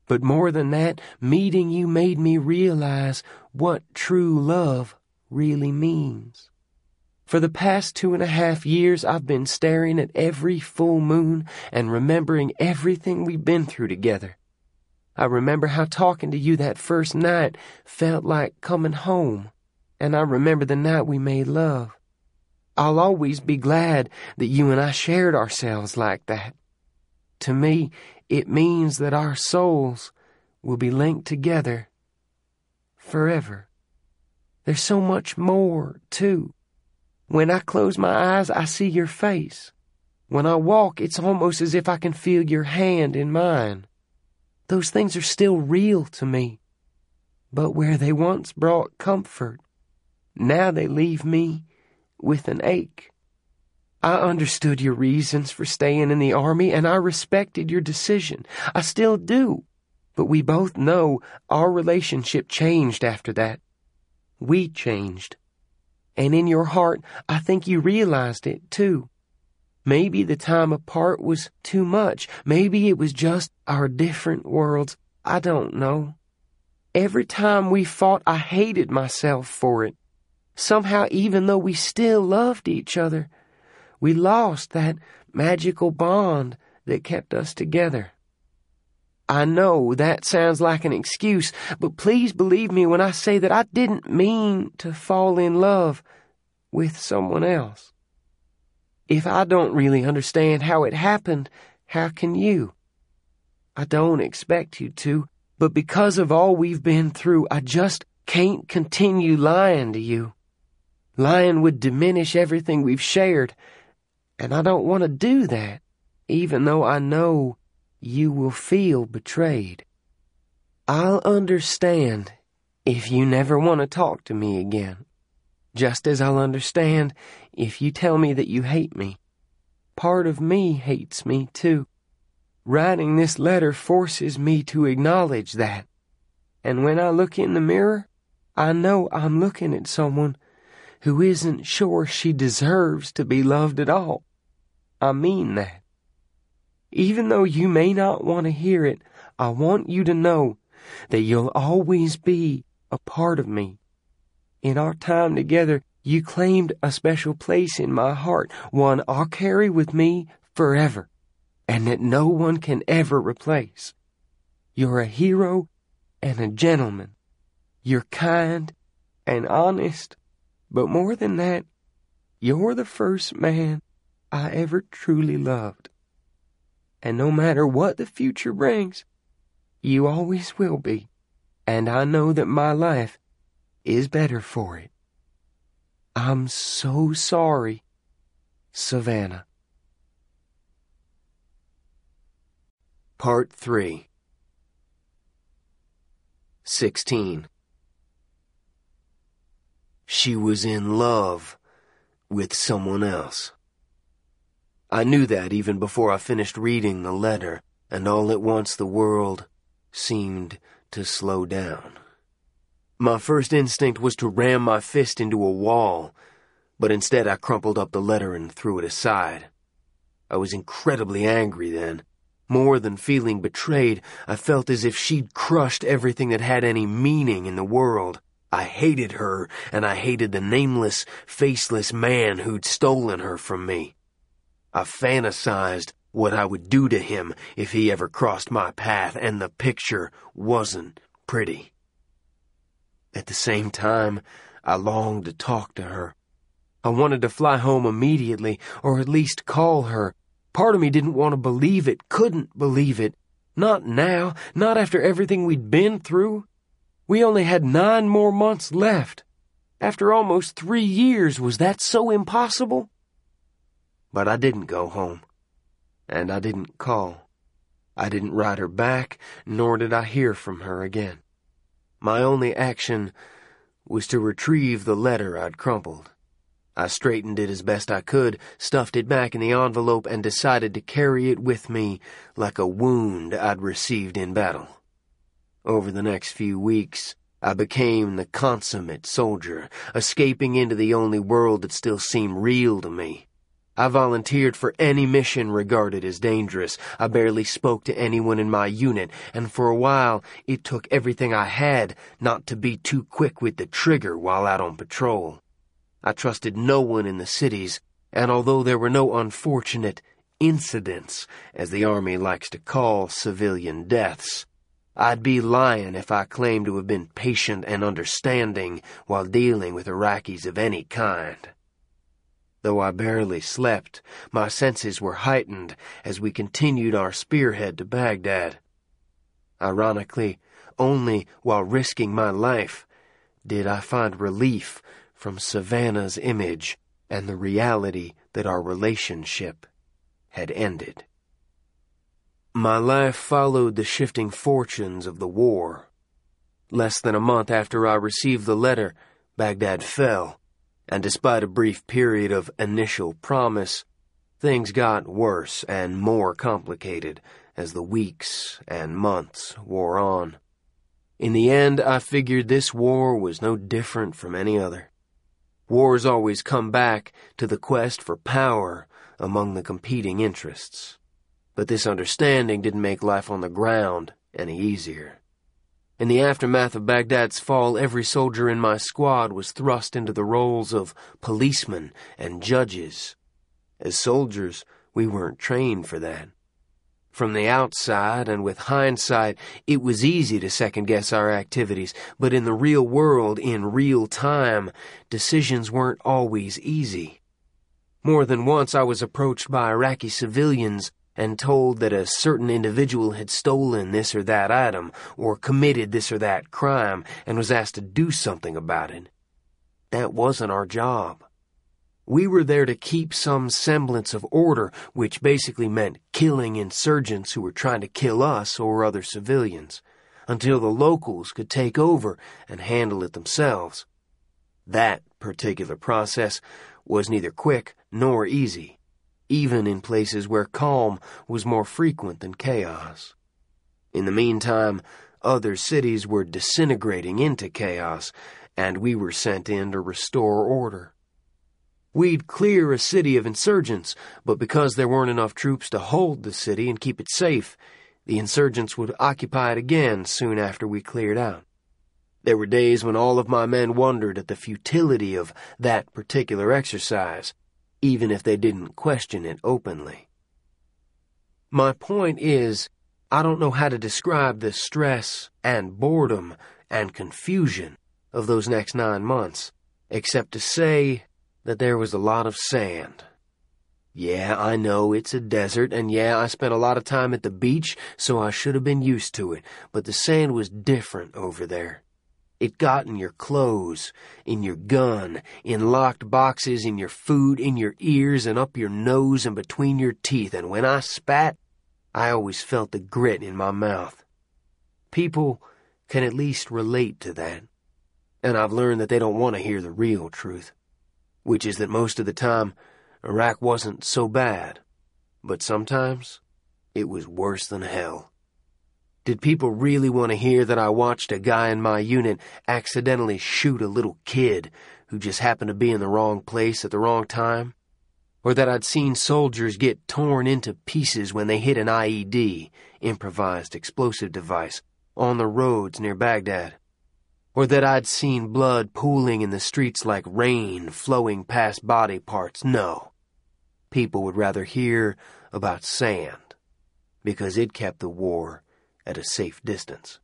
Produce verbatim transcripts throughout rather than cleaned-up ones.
But more than that, meeting you made me realize what true love really means. For the past two and a half years, I've been staring at every full moon and remembering everything we've been through together. I remember how talking to you that first night felt like coming home, and I remember the night we made love. I'll always be glad that you and I shared ourselves like that. To me, it means that our souls will be linked together forever. There's so much more, too. When I close my eyes, I see your face. When I walk, it's almost as if I can feel your hand in mine. Those things are still real to me. But where they once brought comfort, now they leave me with an ache. I understood your reasons for staying in the Army, and I respected your decision. I still do. But we both know our relationship changed after that. We changed. And in your heart, I think you realized it, too. Maybe the time apart was too much. Maybe it was just our different worlds. I don't know. Every time we fought, I hated myself for it. Somehow, even though we still loved each other, we lost that magical bond that kept us together. I know that sounds like an excuse, but please believe me when I say that I didn't mean to fall in love with someone else. If I don't really understand how it happened, how can you? I don't expect you to, but because of all we've been through, I just can't continue lying to you. Lying would diminish everything we've shared, and I don't want to do that, even though I know you will feel betrayed. I'll understand if you never want to talk to me again, just as I'll understand if you tell me that you hate me. Part of me hates me, too. Writing this letter forces me to acknowledge that, and when I look in the mirror, I know I'm looking at someone who isn't sure she deserves to be loved at all. I mean that. Even though you may not want to hear it, I want you to know that you'll always be a part of me. In our time together, you claimed a special place in my heart, one I'll carry with me forever, and that no one can ever replace. You're a hero and a gentleman. You're kind and honest. But more than that, you're the first man I ever truly loved. And no matter what the future brings, you always will be. And I know that my life is better for it. I'm so sorry, Savannah. Part three. sixteen. She was in love with someone else. I knew that even before I finished reading the letter, and all at once the world seemed to slow down. My first instinct was to ram my fist into a wall, but instead I crumpled up the letter and threw it aside. I was incredibly angry then. More than feeling betrayed, I felt as if she'd crushed everything that had any meaning in the world. I hated her, and I hated the nameless, faceless man who'd stolen her from me. I fantasized what I would do to him if he ever crossed my path, and the picture wasn't pretty. At the same time, I longed to talk to her. I wanted to fly home immediately, or at least call her. Part of me didn't want to believe it, couldn't believe it. Not now, not after everything we'd been through. We only had nine more months left. After almost three years, was that so impossible? But I didn't go home, and I didn't call. I didn't write her back, nor did I hear from her again. My only action was to retrieve the letter I'd crumpled. I straightened it as best I could, stuffed it back in the envelope, and decided to carry it with me like a wound I'd received in battle. Over the next few weeks, I became the consummate soldier, escaping into the only world that still seemed real to me. I volunteered for any mission regarded as dangerous. I barely spoke to anyone in my unit, and for a while it took everything I had not to be too quick with the trigger while out on patrol. I trusted no one in the cities, and although there were no unfortunate incidents, as the Army likes to call civilian deaths, I'd be lying if I claimed to have been patient and understanding while dealing with Iraqis of any kind. Though I barely slept, my senses were heightened as we continued our spearhead to Baghdad. Ironically, only while risking my life did I find relief from Savannah's image and the reality that our relationship had ended. My life followed the shifting fortunes of the war. Less than a month after I received the letter, Baghdad fell. And despite a brief period of initial promise, things got worse and more complicated as the weeks and months wore on. In the end, I figured this war was no different from any other. Wars always come back to the quest for power among the competing interests. But this understanding didn't make life on the ground any easier. In the aftermath of Baghdad's fall, every soldier in my squad was thrust into the roles of policemen and judges. As soldiers, we weren't trained for that. From the outside and with hindsight, it was easy to second-guess our activities, but in the real world, in real time, decisions weren't always easy. More than once I was approached by Iraqi civilians and told that a certain individual had stolen this or that item, or committed this or that crime, and was asked to do something about it. That wasn't our job. We were there to keep some semblance of order, which basically meant killing insurgents who were trying to kill us or other civilians, until the locals could take over and handle it themselves. That particular process was neither quick nor easy, even in places where calm was more frequent than chaos. In the meantime, other cities were disintegrating into chaos, and we were sent in to restore order. We'd clear a city of insurgents, but because there weren't enough troops to hold the city and keep it safe, the insurgents would occupy it again soon after we cleared out. There were days when all of my men wondered at the futility of that particular exercise, even if they didn't question it openly. My point is, I don't know how to describe the stress and boredom and confusion of those next nine months, except to say that there was a lot of sand. Yeah, I know it's a desert, and yeah, I spent a lot of time at the beach, so I should have been used to it, but the sand was different over there. It got in your clothes, in your gun, in locked boxes, in your food, in your ears, and up your nose and between your teeth, and when I spat, I always felt the grit in my mouth. People can at least relate to that, and I've learned that they don't want to hear the real truth, which is that most of the time, Iraq wasn't so bad, but sometimes it was worse than hell. Did people really want to hear that I watched a guy in my unit accidentally shoot a little kid who just happened to be in the wrong place at the wrong time? Or that I'd seen soldiers get torn into pieces when they hit an I E D, improvised explosive device, on the roads near Baghdad? Or that I'd seen blood pooling in the streets like rain flowing past body parts? No. People would rather hear about sand, because it kept the war at a safe distance.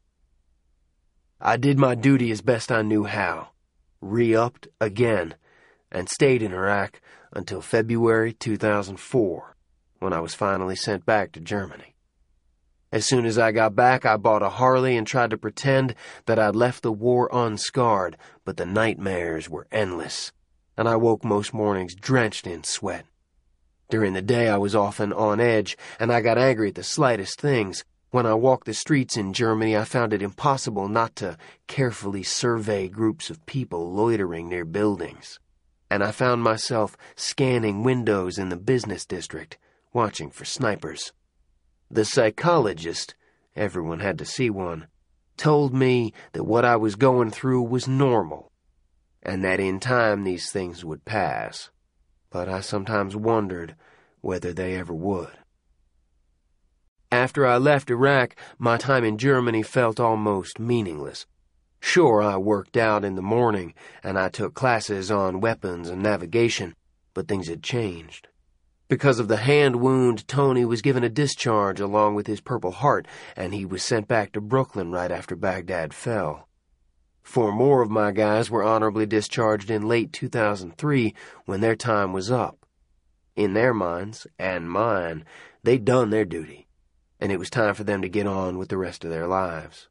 I did my duty as best I knew how, re-upped again, and stayed in Iraq until February two thousand four, when I was finally sent back to Germany. As soon as I got back, I bought a Harley and tried to pretend that I'd left the war unscarred, but the nightmares were endless, and I woke most mornings drenched in sweat. During the day, I was often on edge, and I got angry at the slightest things. When I walked the streets in Germany, I found it impossible not to carefully survey groups of people loitering near buildings, and I found myself scanning windows in the business district, watching for snipers. The psychologist, everyone had to see one, told me that what I was going through was normal, and that in time these things would pass. but I sometimes wondered whether they ever would. After I left Iraq, my time in Germany felt almost meaningless. Sure, I worked out in the morning, and I took classes on weapons and navigation, but things had changed. Because of the hand wound, Tony was given a discharge along with his Purple Heart, and he was sent back to Brooklyn right after Baghdad fell. Four more of my guys were honorably discharged in late two thousand three when their time was up. In their minds, and mine, they'd done their duty, and it was time for them to get on with the rest of their lives.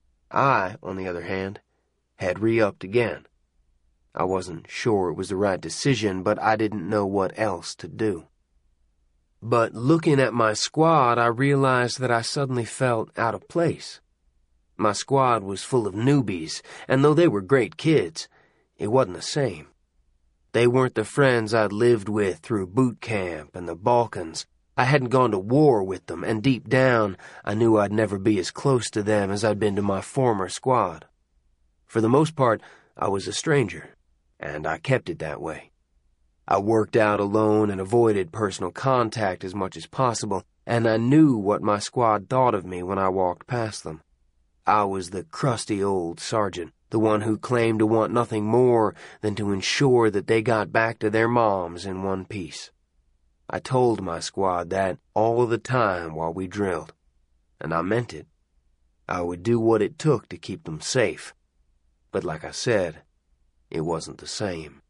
I, on the other hand, had re-upped again. I wasn't sure it was the right decision, but I didn't know what else to do. But looking at my squad, I realized that I suddenly felt out of place. My squad was full of newbies, and though they were great kids, it wasn't the same. They weren't the friends I'd lived with through boot camp and the Balkans. I hadn't gone to war with them, and deep down, I knew I'd never be as close to them as I'd been to my former squad. For the most part, I was a stranger, and I kept it that way. I worked out alone and avoided personal contact as much as possible, and I knew what my squad thought of me when I walked past them. I was the crusty old sergeant, the one who claimed to want nothing more than to ensure that they got back to their moms in one piece. I told my squad that all the time while we drilled, and I meant it. I would do what it took to keep them safe. But like I said, it wasn't the same.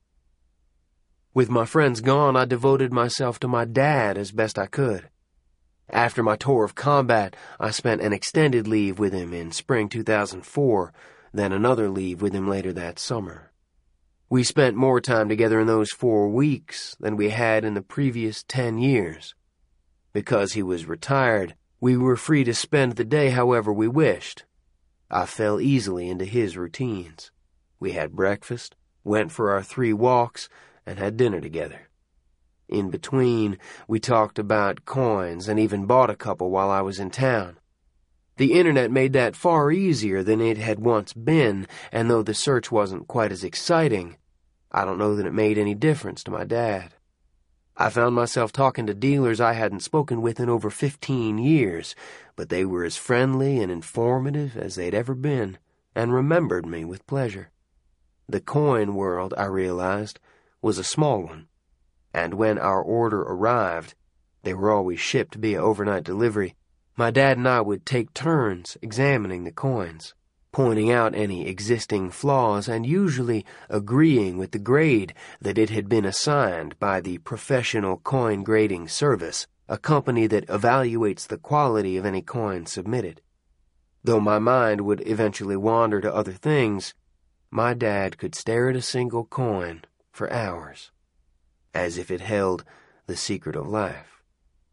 With my friends gone, I devoted myself to my dad as best I could. After my tour of combat, I spent an extended leave with him in spring two thousand four, then another leave with him later that summer. We spent more time together in those four weeks than we had in the previous ten years. Because he was retired, we were free to spend the day however we wished. I fell easily into his routines. We had breakfast, went for our three walks, and had dinner together. In between, we talked about coins and even bought a couple while I was in town. The internet made that far easier than it had once been, and though the search wasn't quite as exciting, I don't know that it made any difference to my dad. I found myself talking to dealers I hadn't spoken with in over fifteen years, but they were as friendly and informative as they'd ever been, and remembered me with pleasure. The coin world, I realized, was a small one, and when our order arrived, they were always shipped via overnight delivery, my dad and I would take turns examining the coins, pointing out any existing flaws and usually agreeing with the grade that it had been assigned by the Professional Coin Grading Service, a company that evaluates the quality of any coin submitted. Though my mind would eventually wander to other things, my dad could stare at a single coin for hours, as if it held the secret of life.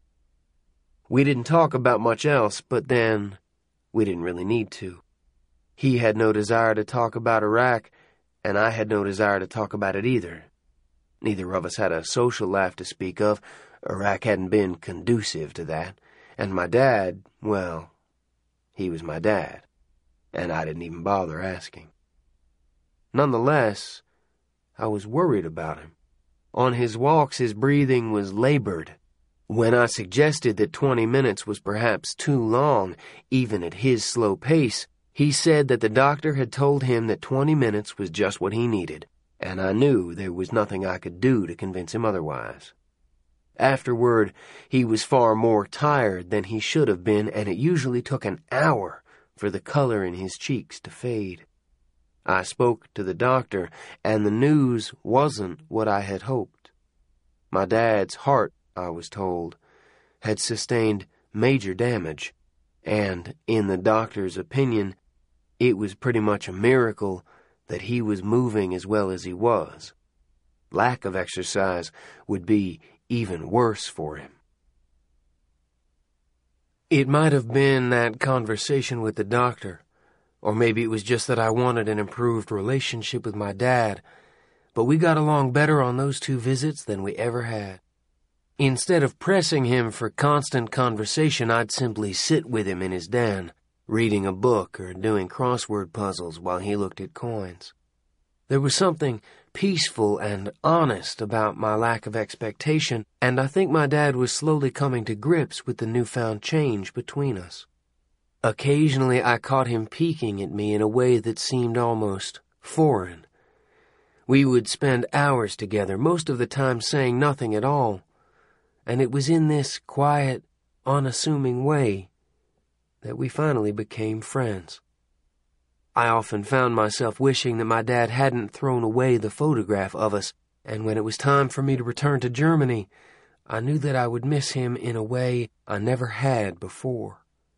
We didn't talk about much else, but then we didn't really need to. He had no desire to talk about Iraq, and I had no desire to talk about it either. Neither of us had a social life to speak of. Iraq hadn't been conducive to that, and my dad, well, he was my dad, and I didn't even bother asking. Nonetheless, I was worried about him. On his walks, his breathing was labored. When I suggested that twenty minutes was perhaps too long, even at his slow pace, he said that the doctor had told him that twenty minutes was just what he needed, and I knew there was nothing I could do to convince him otherwise. Afterward, he was far more tired than he should have been, and it usually took an hour for the color in his cheeks to fade. I spoke to the doctor, and the news wasn't what I had hoped. My dad's heart, I was told, had sustained major damage, and, in the doctor's opinion, it was pretty much a miracle that he was moving as well as he was. Lack of exercise would be even worse for him. It might have been that conversation with the doctor, or maybe it was just that I wanted an improved relationship with my dad, but we got along better on those two visits than we ever had. Instead of pressing him for constant conversation, I'd simply sit with him in his den, reading a book or doing crossword puzzles while he looked at coins. There was something peaceful and honest about my lack of expectation, and I think my dad was slowly coming to grips with the newfound change between us. Occasionally I caught him peeking at me in a way that seemed almost foreign. We would spend hours together, most of the time saying nothing at all, and it was in this quiet, unassuming way that we finally became friends. I often found myself wishing that my dad hadn't thrown away the photograph of us, and when it was time for me to return to Germany, I knew that I would miss him in a way I never had before.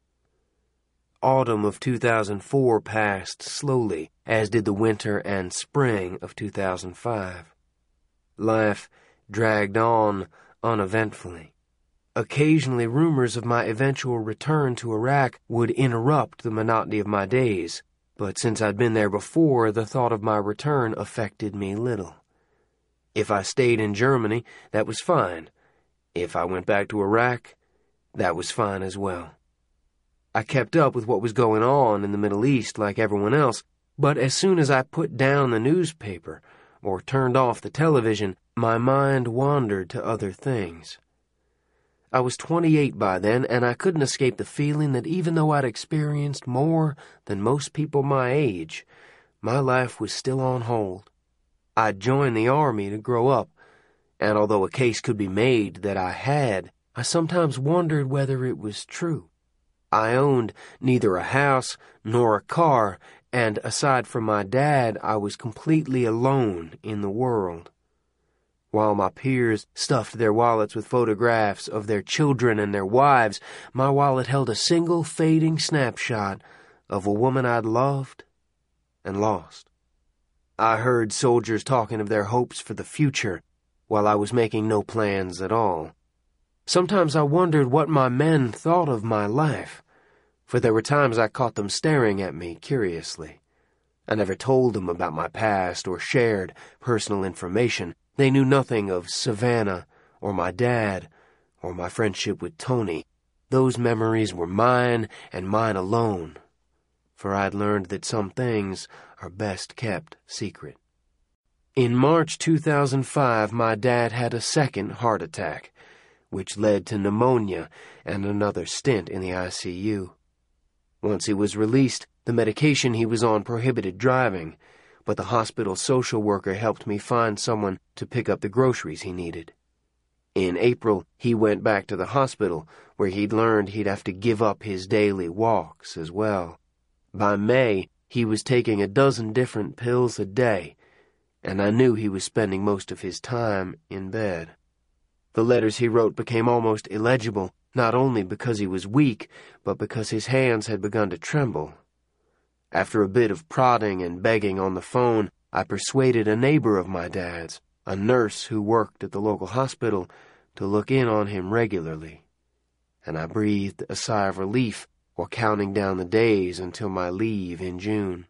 Autumn of two thousand four passed slowly, as did the winter and spring of two thousand five. Life dragged on uneventfully. Occasionally rumors of my eventual return to Iraq would interrupt the monotony of my days, but since I'd been there before, the thought of my return affected me little. If I stayed in Germany, that was fine. If I went back to Iraq, that was fine as well. I kept up with what was going on in the Middle East like everyone else, but as soon as I put down the newspaper or turned off the television, my mind wandered to other things. I was twenty-eight by then, and I couldn't escape the feeling that even though I'd experienced more than most people my age, my life was still on hold. I'd joined the Army to grow up, and although a case could be made that I had, I sometimes wondered whether it was true. I owned neither a house nor a car, and aside from my dad, I was completely alone in the world. While my peers stuffed their wallets with photographs of their children and their wives, my wallet held a single fading snapshot of a woman I'd loved and lost. I heard soldiers talking of their hopes for the future, while I was making no plans at all. Sometimes I wondered what my men thought of my life, for there were times I caught them staring at me curiously. I never told them about my past or shared personal information. They knew nothing of Savannah or my dad or my friendship with Tony. Those memories were mine and mine alone, for I'd learned that some things are best kept secret. In March two thousand five, my dad had a second heart attack, which led to pneumonia and another stint in the I C U. Once he was released, the medication he was on prohibited driving, but the hospital social worker helped me find someone to pick up the groceries he needed. In April, he went back to the hospital, where he'd learned he'd have to give up his daily walks as well. By May, he was taking a dozen different pills a day, and I knew he was spending most of his time in bed. The letters he wrote became almost illegible, not only because he was weak, but because his hands had begun to tremble. After a bit of prodding and begging on the phone, I persuaded a neighbor of my dad's, a nurse who worked at the local hospital, to look in on him regularly. And I breathed a sigh of relief while counting down the days until my leave in June.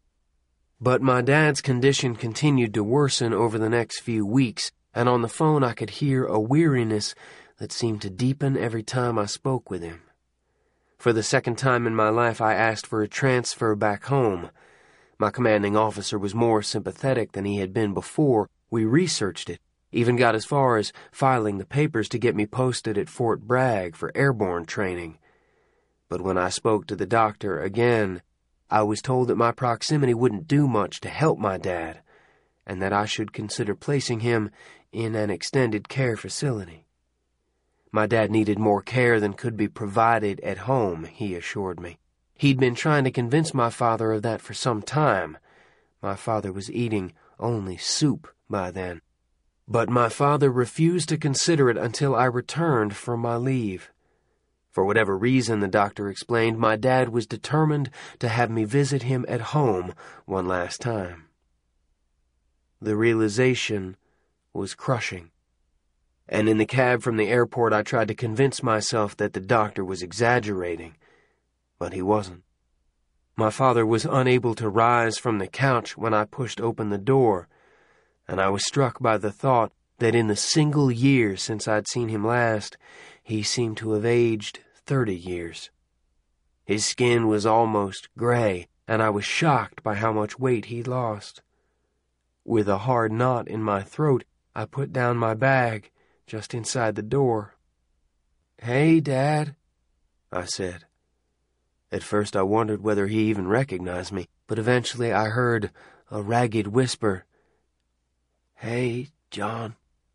But my dad's condition continued to worsen over the next few weeks, and on the phone I could hear a weariness that seemed to deepen every time I spoke with him. For the second time in my life, I asked for a transfer back home. My commanding officer was more sympathetic than he had been before. We researched it, even got as far as filing the papers to get me posted at Fort Bragg for airborne training. But when I spoke to the doctor again, I was told that my proximity wouldn't do much to help my dad, and that I should consider placing him in an extended care facility. My dad needed more care than could be provided at home, he assured me. He'd been trying to convince my father of that for some time. My father was eating only soup by then. But my father refused to consider it until I returned from my leave. For whatever reason, the doctor explained, my dad was determined to have me visit him at home one last time. The realization was crushing. And in the cab from the airport, I tried to convince myself that the doctor was exaggerating, but he wasn't. My father was unable to rise from the couch when I pushed open the door, and I was struck by the thought that in the single year since I'd seen him last, he seemed to have aged thirty years. His skin was almost gray, and I was shocked by how much weight he'd lost. With a hard knot in my throat, I put down my bag just inside the door. "Hey, Dad," I said. At first I wondered whether he even recognized me, but eventually I heard a ragged whisper, "Hey, John."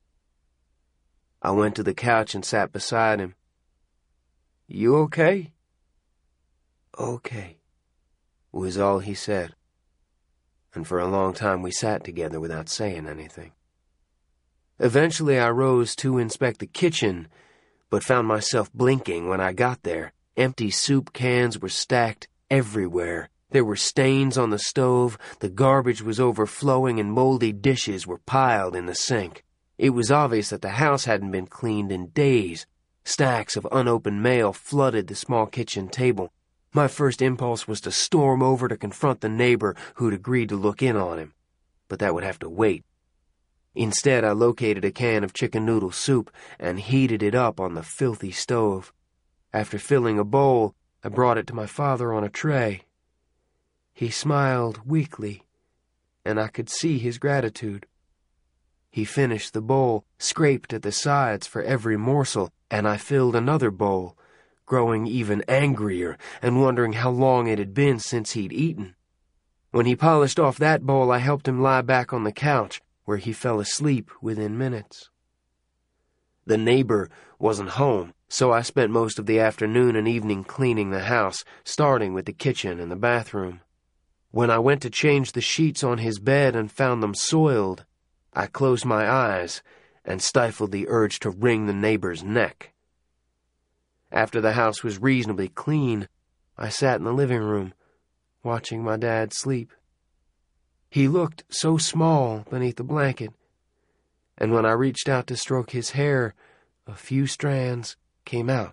I went to the couch and sat beside him. "You okay?" "Okay," was all he said. And for a long time we sat together without saying anything. Eventually I rose to inspect the kitchen, but found myself blinking when I got there. Empty soup cans were stacked everywhere. There were stains on the stove, the garbage was overflowing, and moldy dishes were piled in the sink. It was obvious that the house hadn't been cleaned in days. Stacks of unopened mail flooded the small kitchen table. My first impulse was to storm over to confront the neighbor who'd agreed to look in on him, but that would have to wait. Instead, I located a can of chicken noodle soup and heated it up on the filthy stove. After filling a bowl, I brought it to my father on a tray. He smiled weakly, and I could see his gratitude. He finished the bowl, scraped at the sides for every morsel, and I filled another bowl, growing even angrier and wondering how long it had been since he'd eaten. When he polished off that bowl, I helped him lie back on the couch, where he fell asleep within minutes. The neighbor wasn't home, so I spent most of the afternoon and evening cleaning the house, starting with the kitchen and the bathroom. When I went to change the sheets on his bed and found them soiled, I closed my eyes and stifled the urge to wring the neighbor's neck. After the house was reasonably clean, I sat in the living room, watching my dad sleep. He looked so small beneath the blanket, and when I reached out to stroke his hair, a few strands came out.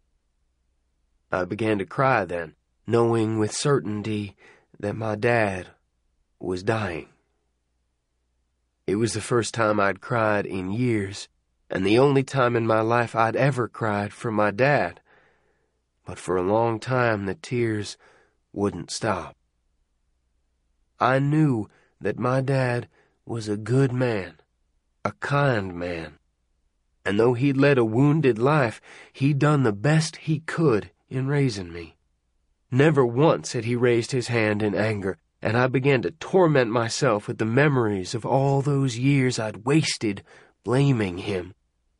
I began to cry then, knowing with certainty that my dad was dying. It was the first time I'd cried in years, and the only time in my life I'd ever cried for my dad. But for a long time the tears wouldn't stop. I knew that my dad was a good man, a kind man. And though he'd led a wounded life, he'd done the best he could in raising me. Never once had he raised his hand in anger, and I began to torment myself with the memories of all those years I'd wasted blaming him.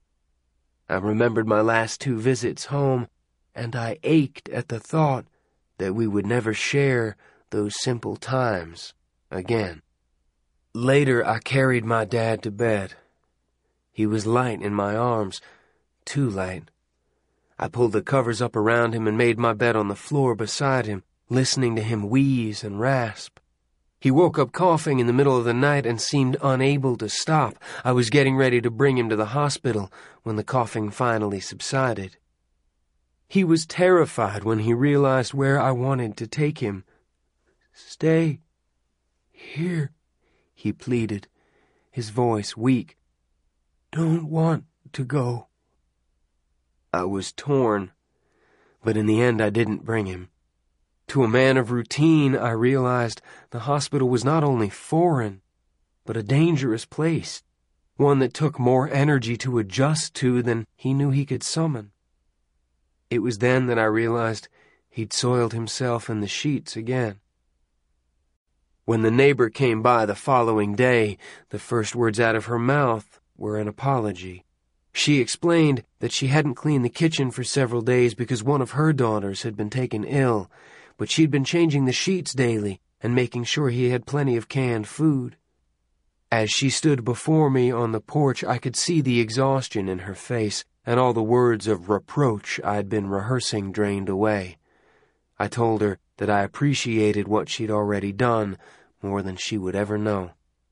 I remembered my last two visits home, and I ached at the thought that we would never share those simple times again. Later, I carried my dad to bed. He was light in my arms, too light. I pulled the covers up around him and made my bed on the floor beside him, listening to him wheeze and rasp. He woke up coughing in the middle of the night and seemed unable to stop. I was getting ready to bring him to the hospital when the coughing finally subsided. He was terrified when he realized where I wanted to take him. "Stay here," he pleaded, his voice weak. "Don't want to go." I was torn, but in the end I didn't bring him. To a man of routine, I realized the hospital was not only foreign, but a dangerous place, one that took more energy to adjust to than he knew he could summon. It was then that I realized he'd soiled himself in the sheets again. When the neighbor came by the following day, the first words out of her mouth were an apology. She explained that she hadn't cleaned the kitchen for several days because one of her daughters had been taken ill, but she'd been changing the sheets daily and making sure he had plenty of canned food. As she stood before me on the porch, I could see the exhaustion in her face, and all the words of reproach I'd been rehearsing drained away. I told her that I appreciated what she'd already done more than she would ever know.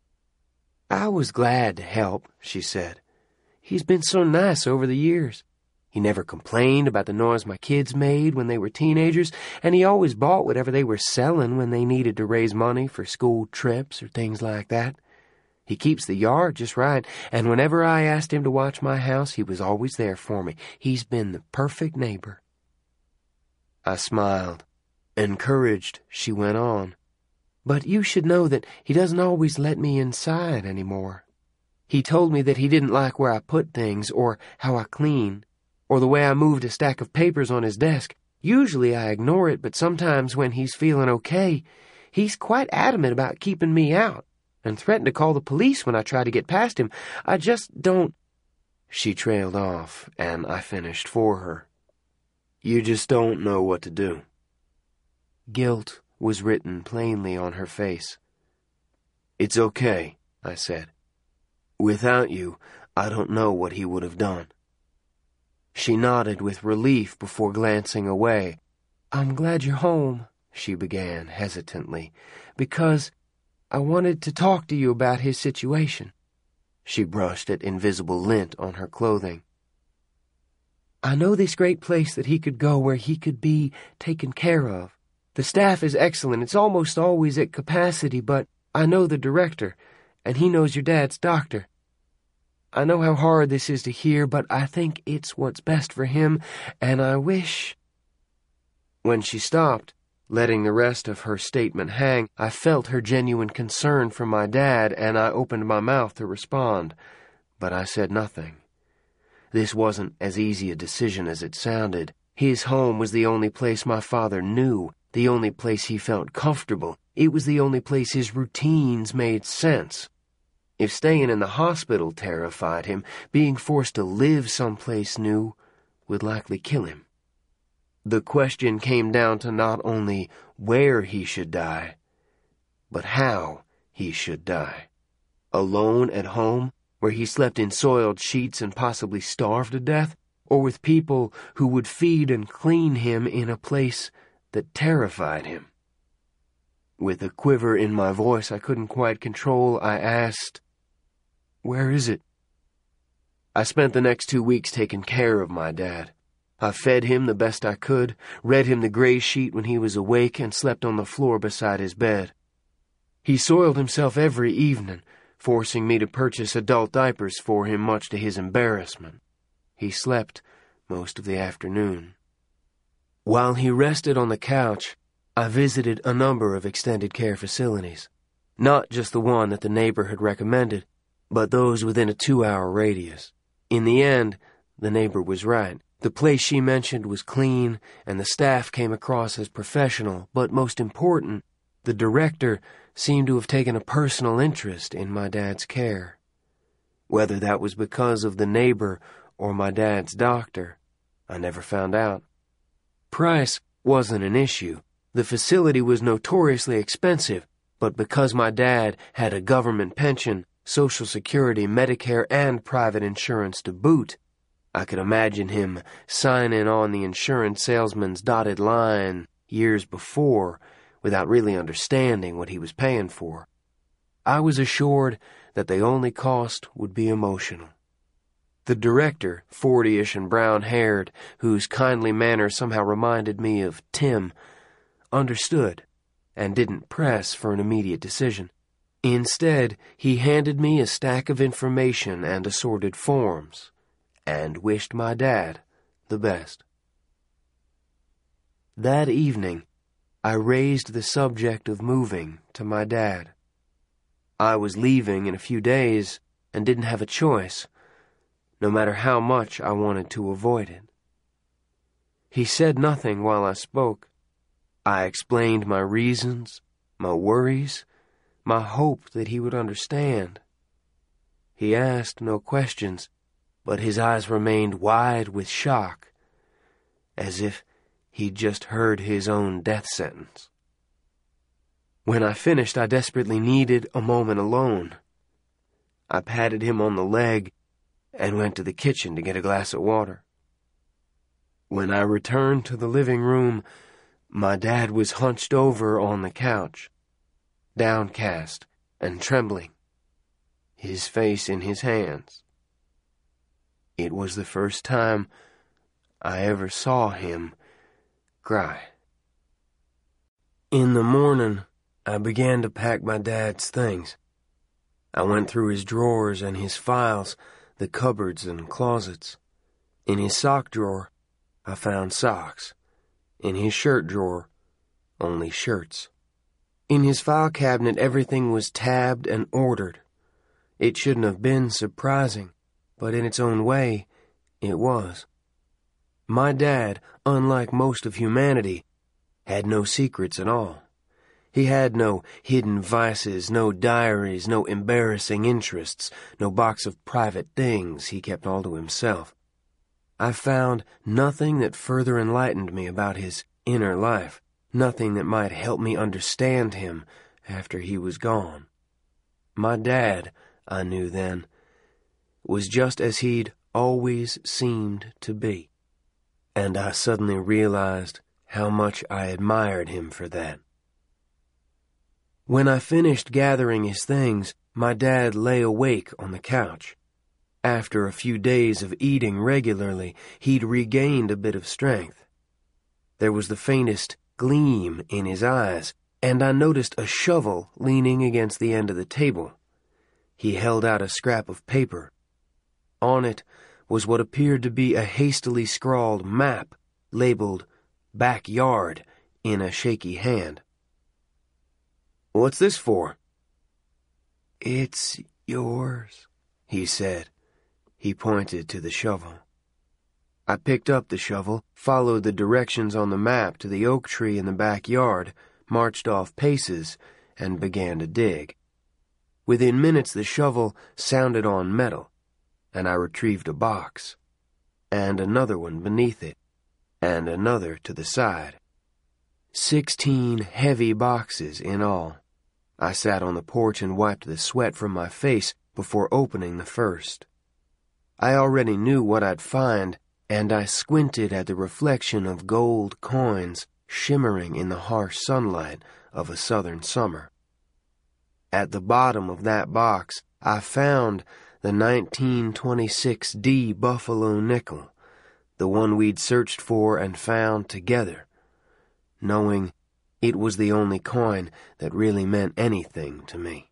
"I was glad to help," she said. "He's been so nice over the years. He never complained about the noise my kids made when they were teenagers, and he always bought whatever they were selling when they needed to raise money for school trips or things like that. He keeps the yard just right, and whenever I asked him to watch my house, he was always there for me. He's been the perfect neighbor." I smiled. Encouraged, she went on. But you should know that he doesn't always let me inside anymore. He told me that he didn't like where I put things, or how I clean, or the way I moved a stack of papers on his desk. Usually I ignore it, but sometimes when he's feeling okay, he's quite adamant about keeping me out, and threatened to call the police when I try to get past him. I just don't—" She trailed off, and I finished for her. "You just don't know what to do." Guilt was written plainly on her face. "It's okay," I said. "Without you, I don't know what he would have done." She nodded with relief before glancing away. "I'm glad you're home," she began hesitantly, "because I wanted to talk to you about his situation." She brushed at invisible lint on her clothing. "I know this great place that he could go where he could be taken care of. The staff is excellent. It's almost always at capacity, but I know the director, and he knows your dad's doctor. I know how hard this is to hear, but I think it's what's best for him, and I wish—" When she stopped, letting the rest of her statement hang, I felt her genuine concern for my dad, and I opened my mouth to respond, but I said nothing. This wasn't as easy a decision as it sounded. His home was the only place my father knew, the only place he felt comfortable. It was the only place his routines made sense. If staying in the hospital terrified him, being forced to live someplace new would likely kill him. The question came down to not only where he should die, but how he should die. Alone at home, where he slept in soiled sheets and possibly starved to death, or with people who would feed and clean him in a place that terrified him. With a quiver in my voice I couldn't quite control, I asked, "Where is it?" I spent the next two weeks taking care of my dad. I fed him the best I could, read him the gray sheet when he was awake, and slept on the floor beside his bed. He soiled himself every evening, forcing me to purchase adult diapers for him, much to his embarrassment. He slept most of the afternoon. While he rested on the couch, I visited a number of extended care facilities. Not just the one that the neighbor had recommended, but those within a two-hour radius. In the end, the neighbor was right. The place she mentioned was clean, and the staff came across as professional, but most important, the director seemed to have taken a personal interest in my dad's care. Whether that was because of the neighbor or my dad's doctor, I never found out. Price wasn't an issue. The facility was notoriously expensive, but because my dad had a government pension, Social Security, Medicare, and private insurance to boot, I could imagine him signing on the insurance salesman's dotted line years before without really understanding what he was paying for. I was assured that the only cost would be emotional. The director, forty-ish and brown-haired, whose kindly manner somehow reminded me of Tim, understood and didn't press for an immediate decision. Instead, he handed me a stack of information and assorted forms, and wished my dad the best. That evening, I raised the subject of moving to my dad. I was leaving in a few days and didn't have a choice, no matter how much I wanted to avoid it. He said nothing while I spoke. I explained my reasons, my worries, my hope that he would understand. He asked no questions, but his eyes remained wide with shock, as if he'd just heard his own death sentence. When I finished, I desperately needed a moment alone. I patted him on the leg and went to the kitchen to get a glass of water. When I returned to the living room, my dad was hunched over on the couch, downcast and trembling, his face in his hands. It was the first time I ever saw him cry. In the morning, I began to pack my dad's things. I went through his drawers and his files, the cupboards and closets. In his sock drawer, I found socks. In his shirt drawer, only shirts. In his file cabinet, everything was tabbed and ordered. It shouldn't have been surprising, but in its own way, it was. My dad, unlike most of humanity, had no secrets at all. He had no hidden vices, no diaries, no embarrassing interests, no box of private things he kept all to himself. I found nothing that further enlightened me about his inner life, nothing that might help me understand him after he was gone. My dad, I knew then, was just as he'd always seemed to be, and I suddenly realized how much I admired him for that. When I finished gathering his things, my dad lay awake on the couch. After a few days of eating regularly, he'd regained a bit of strength. There was the faintest gleam in his eyes, and I noticed a shovel leaning against the end of the table. He held out a scrap of paper. On it was what appeared to be a hastily scrawled map labeled "Backyard" in a shaky hand. "What's this for?" "It's yours," he said. He pointed to the shovel. I picked up the shovel, followed the directions on the map to the oak tree in the backyard, marched off paces, and began to dig. Within minutes the shovel sounded on metal, and I retrieved a box, and another one beneath it, and another to the side. Sixteen heavy boxes in all. I sat on the porch and wiped the sweat from my face before opening the first. I already knew what I'd find, and I squinted at the reflection of gold coins shimmering in the harsh sunlight of a southern summer. At the bottom of that box, I found the nineteen twenty-six D Buffalo nickel, the one we'd searched for and found together, knowing it was the only coin that really meant anything to me.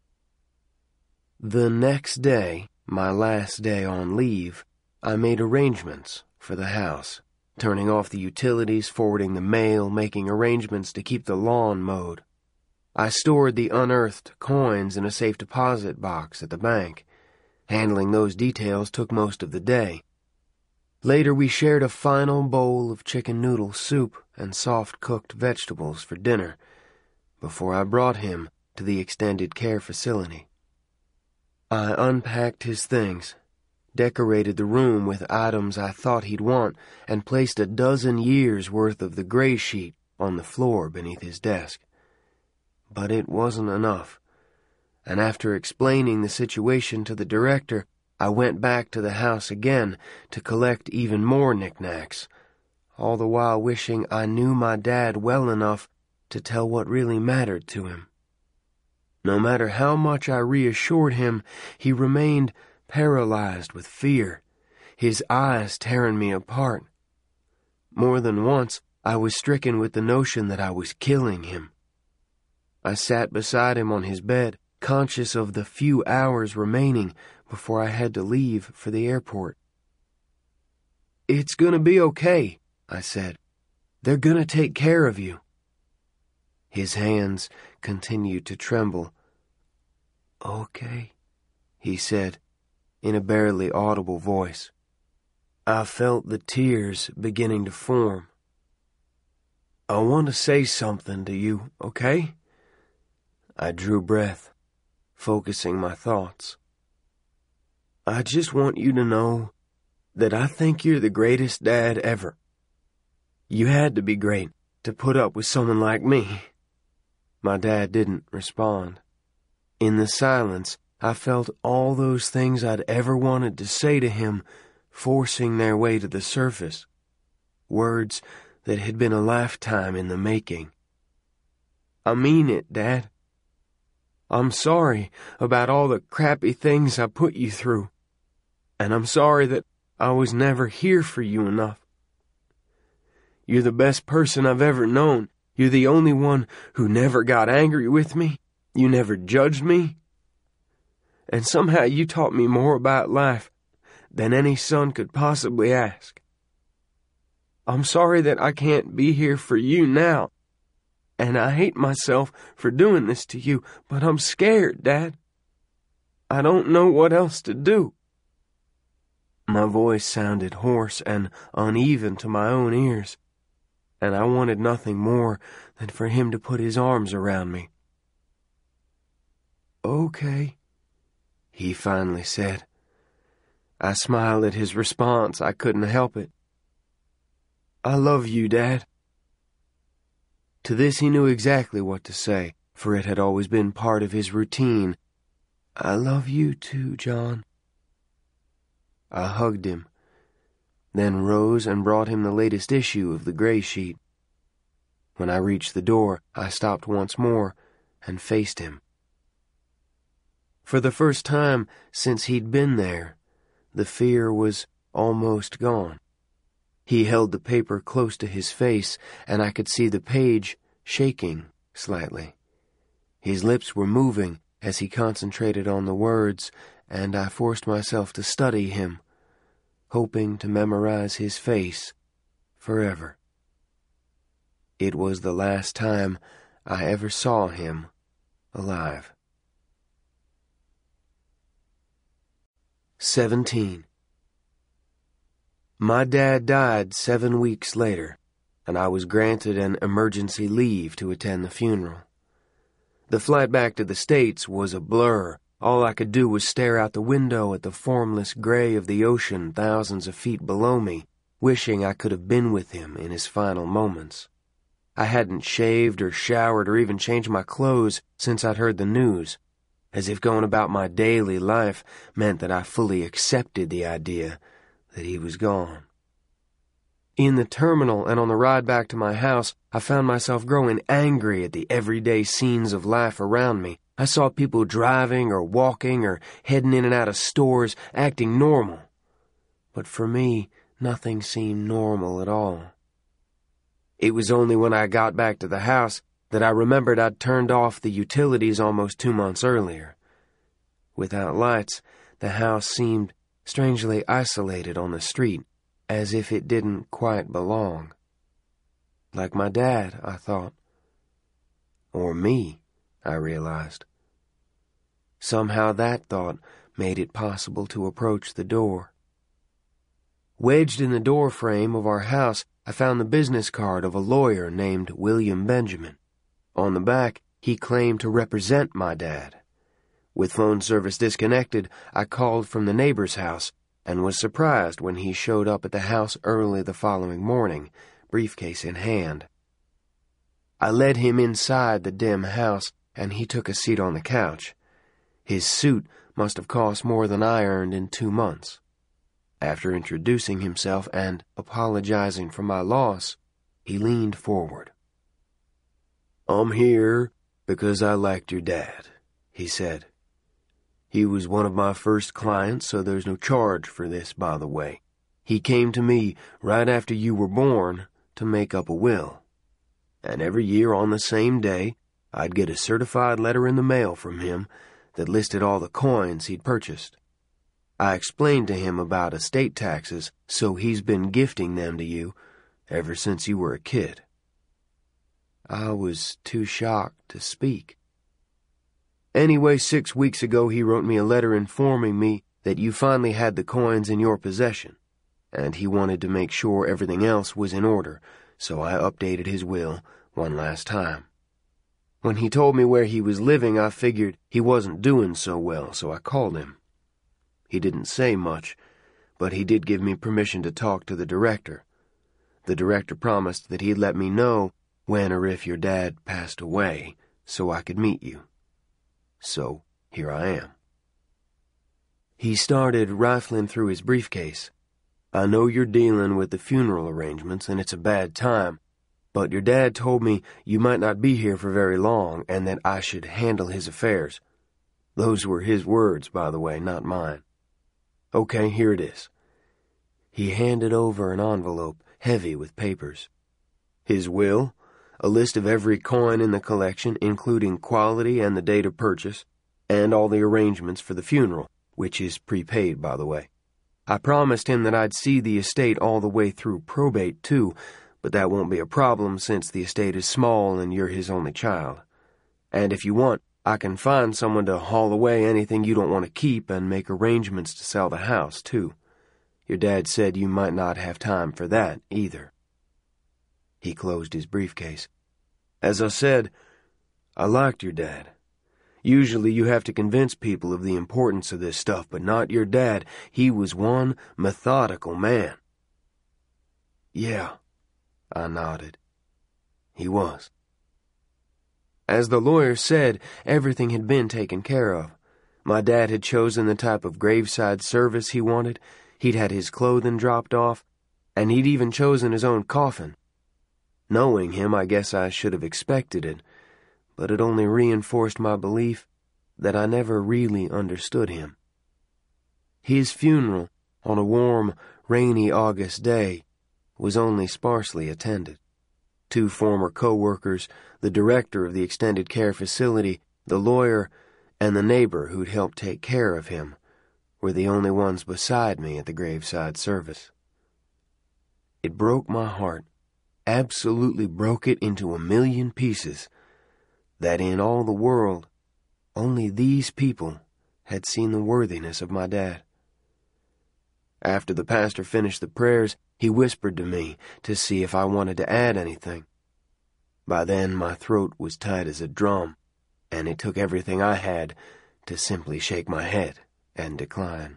The next day, my last day on leave, I made arrangements for the house, turning off the utilities, forwarding the mail, making arrangements to keep the lawn mowed. I stored the unearthed coins in a safe deposit box at the bank. Handling those details took most of the day. Later we shared a final bowl of chicken noodle soup and soft-cooked vegetables for dinner, before I brought him to the extended care facility. I unpacked his things, decorated the room with items I thought he'd want, and placed a dozen years' worth of the gray sheet on the floor beneath his desk. But it wasn't enough, and after explaining the situation to the director, I went back to the house again to collect even more knickknacks, all the while wishing I knew my dad well enough to tell what really mattered to him. No matter how much I reassured him, he remained paralyzed with fear, his eyes tearing me apart. More than once, I was stricken with the notion that I was killing him. I sat beside him on his bed, conscious of the few hours remaining before I had to leave for the airport. "It's gonna be okay," I said. "They're gonna take care of you." His hands continued to tremble. "Okay," he said, in a barely audible voice. I felt the tears beginning to form. "I want to say something to you, okay?" I drew breath, focusing my thoughts. "I just want you to know that I think you're the greatest dad ever. You had to be great to put up with someone like me." My dad didn't respond. In the silence, I felt all those things I'd ever wanted to say to him forcing their way to the surface, words that had been a lifetime in the making. "I mean it, Dad. I'm sorry about all the crappy things I put you through, and I'm sorry that I was never here for you enough. You're the best person I've ever known. You're the only one who never got angry with me. You never judged me. And somehow you taught me more about life than any son could possibly ask. I'm sorry that I can't be here for you now, and I hate myself for doing this to you, but I'm scared, Dad. I don't know what else to do." My voice sounded hoarse and uneven to my own ears, and I wanted nothing more than for him to put his arms around me. "Okay," he finally said. I smiled at his response. I couldn't help it. "I love you, Dad." To this he knew exactly what to say, for it had always been part of his routine. "I love you too, John." I hugged him, then rose and brought him the latest issue of the Gray Sheet. When I reached the door, I stopped once more and faced him. For the first time since he'd been there, the fear was almost gone. He held the paper close to his face, and I could see the page shaking slightly. His lips were moving as he concentrated on the words, and I forced myself to study him, hoping to memorize his face forever. It was the last time I ever saw him alive. Seventeen. My dad died seven weeks later, and I was granted an emergency leave to attend the funeral. The flight back to the States was a blur. All I could do was stare out the window at the formless gray of the ocean thousands of feet below me, wishing I could have been with him in his final moments. I hadn't shaved or showered or even changed my clothes since I'd heard the news, as if going about my daily life meant that I fully accepted the idea that he was gone. In the terminal and on the ride back to my house, I found myself growing angry at the everyday scenes of life around me. I saw people driving or walking or heading in and out of stores, acting normal. But for me, nothing seemed normal at all. It was only when I got back to the house that I remembered I'd turned off the utilities almost two months earlier. Without lights, the house seemed strangely isolated on the street, as if it didn't quite belong. Like my dad, I thought. Or me, I realized. Somehow that thought made it possible to approach the door. Wedged in the door frame of our house, I found the business card of a lawyer named William Benjamin. On the back, he claimed to represent my dad. With phone service disconnected, I called from the neighbor's house and was surprised when he showed up at the house early the following morning, briefcase in hand. I led him inside the dim house, and he took a seat on the couch. His suit must have cost more than I earned in two months. After introducing himself and apologizing for my loss, he leaned forward. "I'm here because I liked your dad," he said. "He was one of my first clients, so there's no charge for this, by the way. He came to me right after you were born to make up a will. And every year on the same day, I'd get a certified letter in the mail from him that listed all the coins he'd purchased. I explained to him about estate taxes, so he's been gifting them to you ever since you were a kid." I was too shocked to speak. "Anyway, six weeks ago he wrote me a letter informing me that you finally had the coins in your possession, and he wanted to make sure everything else was in order, so I updated his will one last time. When he told me where he was living, I figured he wasn't doing so well, so I called him. He didn't say much, but he did give me permission to talk to the director. The director promised that he'd let me know when or if your dad passed away, so I could meet you. So here I am." He started rifling through his briefcase. "I know you're dealing with the funeral arrangements, and it's a bad time, but your dad told me you might not be here for very long and that I should handle his affairs. Those were his words, by the way, not mine. Okay, here it is." He handed over an envelope heavy with papers. His will, a list of every coin in the collection, including quality and the date of purchase, and all the arrangements for the funeral, which is prepaid, by the way. I promised him that I'd see the estate all the way through probate, too, but that won't be a problem since the estate is small and you're his only child. And if you want, I can find someone to haul away anything you don't want to keep and make arrangements to sell the house, too. Your dad said you might not have time for that, either." He closed his briefcase. "As I said, I liked your dad. Usually you have to convince people of the importance of this stuff, but not your dad. He was one methodical man." "Yeah," I nodded. "He was." As the lawyer said, everything had been taken care of. My dad had chosen the type of graveside service he wanted, he'd had his clothing dropped off, and he'd even chosen his own coffin. Knowing him, I guess I should have expected it, but it only reinforced my belief that I never really understood him. His funeral, on a warm, rainy August day, was only sparsely attended. Two former co-workers, the director of the extended care facility, the lawyer, and the neighbor who'd helped take care of him, were the only ones beside me at the graveside service. It broke my heart, absolutely broke it into a million pieces, that in all the world, only these people had seen the worthiness of my dad. After the pastor finished the prayers, he whispered to me to see if I wanted to add anything. By then, my throat was tight as a drum, and it took everything I had to simply shake my head and decline.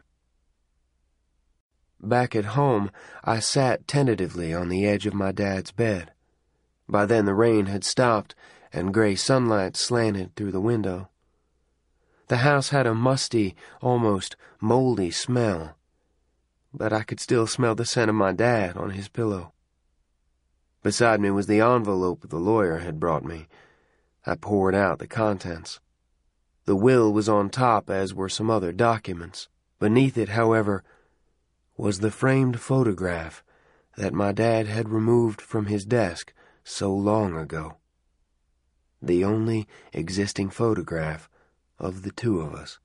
Back at home, I sat tentatively on the edge of my dad's bed. By then the rain had stopped, and gray sunlight slanted through the window. The house had a musty, almost moldy smell, but I could still smell the scent of my dad on his pillow. Beside me was the envelope the lawyer had brought me. I poured out the contents. The will was on top, as were some other documents. Beneath it, however, was the framed photograph that my dad had removed from his desk so long ago. The only existing photograph of the two of us.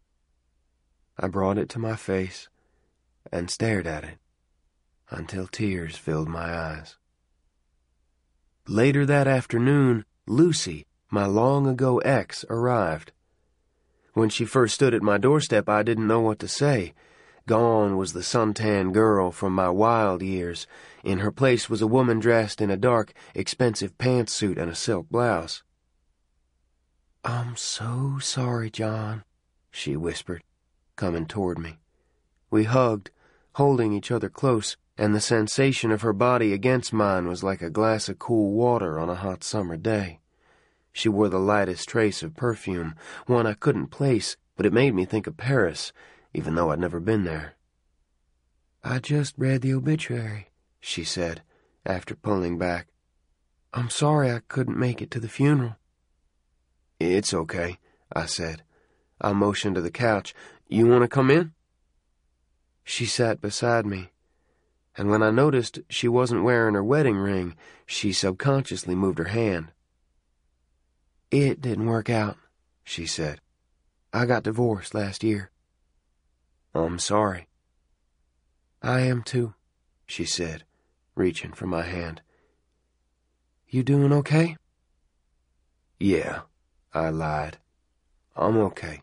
I brought it to my face and stared at it until tears filled my eyes. Later that afternoon, Lucy, my long-ago ex, arrived. When she first stood at my doorstep, I didn't know what to say. Gone was the suntan girl from my wild years. In her place was a woman dressed in a dark, expensive pantsuit and a silk blouse. "I'm so sorry, John," she whispered, coming toward me. We hugged, holding each other close, and the sensation of her body against mine was like a glass of cool water on a hot summer day. She wore the lightest trace of perfume, one I couldn't place, but it made me think of Paris, even though I'd never been there. "I just read the obituary," she said, after pulling back. "I'm sorry I couldn't make it to the funeral." "It's okay," I said. I motioned to the couch. "You want to come in?" She sat beside me, and when I noticed she wasn't wearing her wedding ring, she subconsciously moved her hand. "It didn't work out," she said. "I got divorced last year." "I'm sorry." "I am too," she said, reaching for my hand. "You doing okay?" "Yeah," I lied. "I'm okay."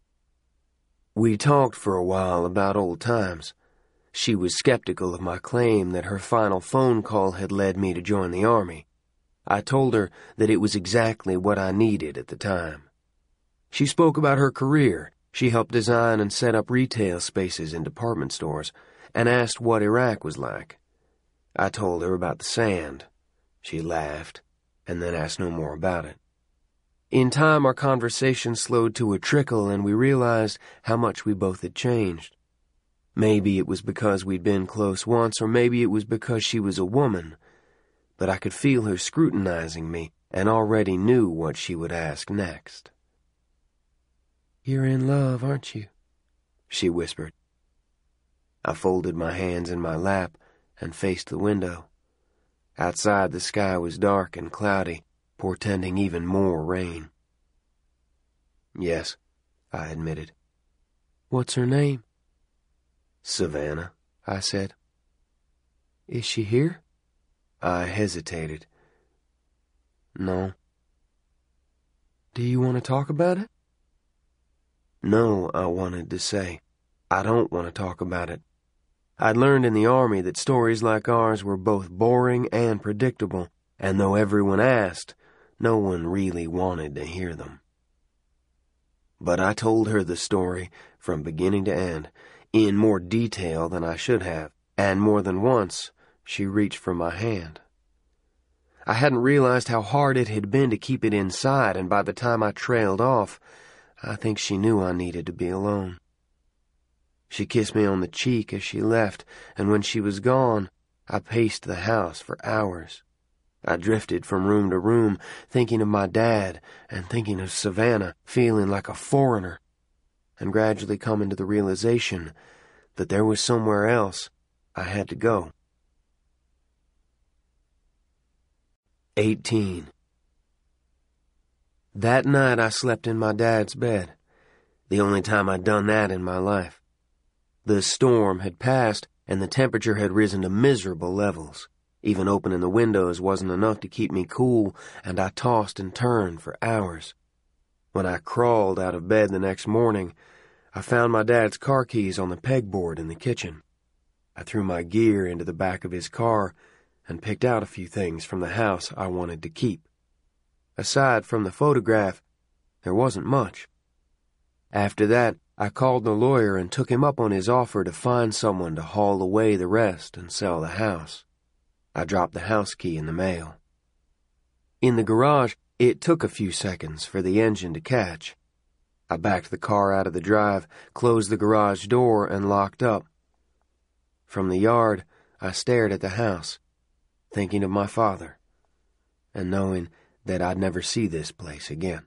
We talked for a while about old times. She was skeptical of my claim that her final phone call had led me to join the Army. I told her that it was exactly what I needed at the time. She spoke about her career. She helped design and set up retail spaces in department stores, and asked what Iraq was like. I told her about the sand. She laughed, and then asked no more about it. In time, our conversation slowed to a trickle, and we realized how much we both had changed. Maybe it was because we'd been close once, or maybe it was because she was a woman, but I could feel her scrutinizing me and already knew what she would ask next. "You're in love, aren't you?" she whispered. I folded my hands in my lap and faced the window. Outside, the sky was dark and cloudy, portending even more rain. "Yes," I admitted. "What's her name?" "Savannah," I said. "Is she here?" I hesitated. No. Do you want to talk about it? No, I wanted to say. I don't want to talk about it. I'd learned in the Army that stories like ours were both boring and predictable, and though everyone asked, no one really wanted to hear them. But I told her the story, from beginning to end, in more detail than I should have, and more than once she reached for my hand. I hadn't realized how hard it had been to keep it inside, and by the time I trailed off, I think she knew I needed to be alone. She kissed me on the cheek as she left, and when she was gone, I paced the house for hours. I drifted from room to room, thinking of my dad and thinking of Savannah, feeling like a foreigner, and gradually coming to the realization that there was somewhere else I had to go. Eighteen. That night I slept in my dad's bed, the only time I'd done that in my life. The storm had passed, and the temperature had risen to miserable levels. Even opening the windows wasn't enough to keep me cool, and I tossed and turned for hours. When I crawled out of bed the next morning, I found my dad's car keys on the pegboard in the kitchen. I threw my gear into the back of his car and picked out a few things from the house I wanted to keep. Aside from the photograph, there wasn't much. After that, I called the lawyer and took him up on his offer to find someone to haul away the rest and sell the house. I dropped the house key in the mail. In the garage, it took a few seconds for the engine to catch. I backed the car out of the drive, closed the garage door, and locked up. From the yard, I stared at the house, thinking of my father, and knowing that I'd never see this place again.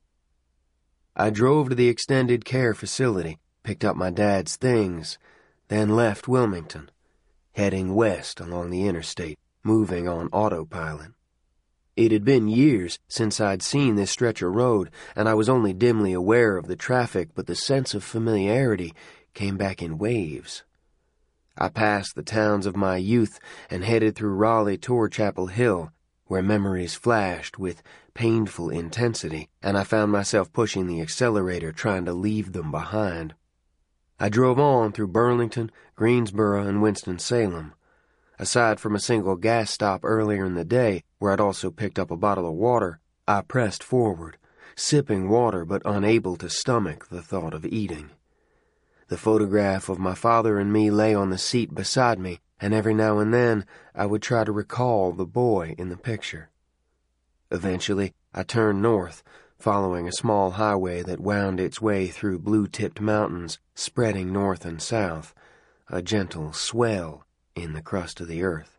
I drove to the extended care facility, picked up my dad's things, then left Wilmington, heading west along the interstate, moving on autopilot. It had been years since I'd seen this stretch of road, and I was only dimly aware of the traffic, but the sense of familiarity came back in waves. I passed the towns of my youth and headed through Raleigh toward Chapel Hill, where memories flashed with painful intensity, and I found myself pushing the accelerator, trying to leave them behind. I drove on through Burlington, Greensboro, and Winston-Salem. Aside from a single gas stop earlier in the day, where I'd also picked up a bottle of water, I pressed forward, sipping water but unable to stomach the thought of eating. The photograph of my father and me lay on the seat beside me, and every now and then I would try to recall the boy in the picture. Eventually, I turned north, following a small highway that wound its way through blue-tipped mountains, spreading north and south, a gentle swell in the crust of the earth.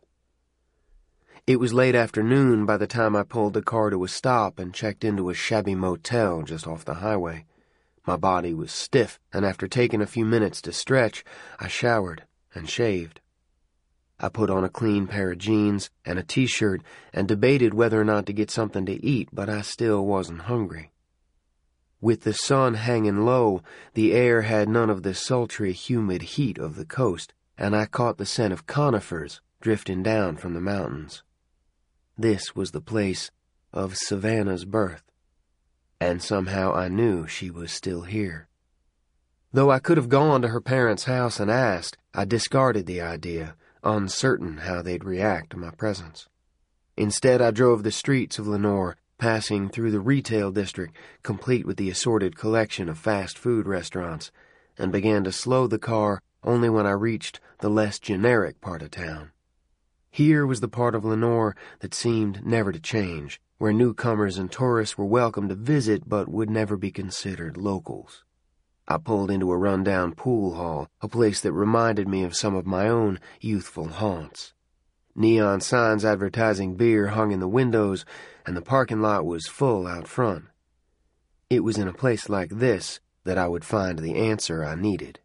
It was late afternoon by the time I pulled the car to a stop and checked into a shabby motel just off the highway. My body was stiff, and after taking a few minutes to stretch, I showered and shaved. I put on a clean pair of jeans and a t-shirt and debated whether or not to get something to eat, but I still wasn't hungry. With the sun hanging low, the air had none of the sultry, humid heat of the coast, and I caught the scent of conifers drifting down from the mountains. This was the place of Savannah's birth, and somehow I knew she was still here. Though I could have gone to her parents' house and asked, I discarded the idea, uncertain how they'd react to my presence. Instead, I drove the streets of Lenoir, passing through the retail district, complete with the assorted collection of fast food restaurants, and began to slow the car only when I reached the less generic part of town. Here was the part of Lenoir that seemed never to change, where newcomers and tourists were welcome to visit but would never be considered locals. I pulled into a run-down pool hall, a place that reminded me of some of my own youthful haunts. Neon signs advertising beer hung in the windows, and the parking lot was full out front. It was in a place like this that I would find the answer I needed.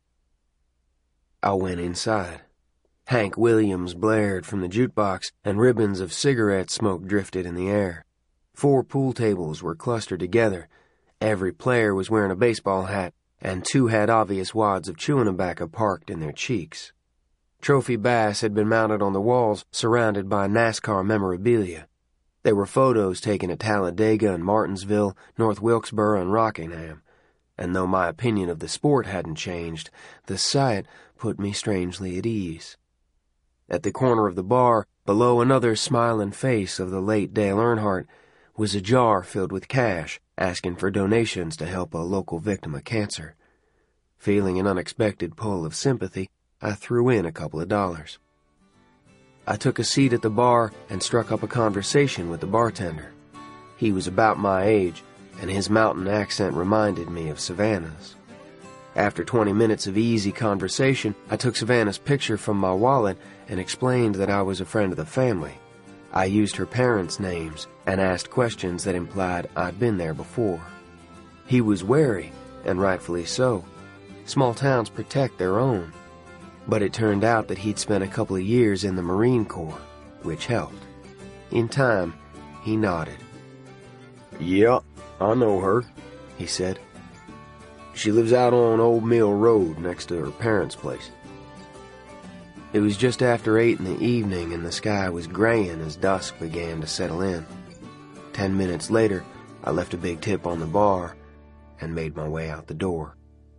I went inside. Hank Williams blared from the jukebox, and ribbons of cigarette smoke drifted in the air. Four pool tables were clustered together. Every player was wearing a baseball hat, and two had obvious wads of chewing tobacco parked in their cheeks. Trophy bass had been mounted on the walls, surrounded by NASCAR memorabilia. There were photos taken at Talladega and Martinsville, North Wilkesboro and Rockingham, and though my opinion of the sport hadn't changed, the sight put me strangely at ease. At the corner of the bar, below another smiling face of the late Dale Earnhardt, was a jar filled with cash, asking for donations to help a local victim of cancer. Feeling an unexpected pull of sympathy, I threw in a couple of dollars. I took a seat at the bar and struck up a conversation with the bartender. He was about my age, and his mountain accent reminded me of Savannah's. After twenty minutes of easy conversation, I took Savannah's picture from my wallet and explained that I was a friend of the family. I used her parents' names and asked questions that implied I'd been there before. He was wary, and rightfully so. Small towns protect their own. But it turned out that he'd spent a couple of years in the Marine Corps, which helped. In time, he nodded. "Yeah, I know her," he said. "She lives out on Old Mill Road next to her parents' place." It was just after eight in the evening, and the sky was graying as dusk began to settle in. Ten minutes later, I left a big tip on the bar and made my way out the door.